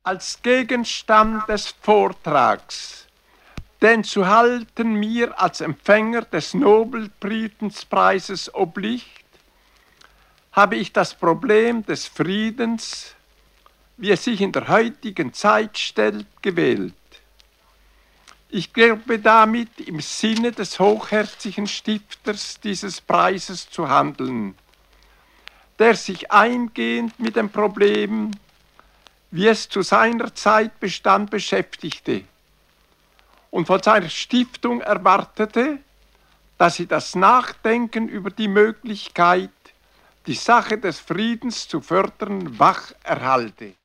Als Gegenstand des Vortrags, den zu halten mir als Empfänger des Nobelfriedenspreises obliegt, habe ich das Problem des Friedens, wie es sich in der heutigen Zeit stellt, gewählt. Ich glaube damit im Sinne des hochherzigen Stifters dieses Preises zu handeln, der sich eingehend mit dem Problem, wie es zu seiner Zeit bestand, beschäftigte und von seiner Stiftung erwartete, dass sie das Nachdenken über die Möglichkeit, die Sache des Friedens zu fördern, wach erhalte.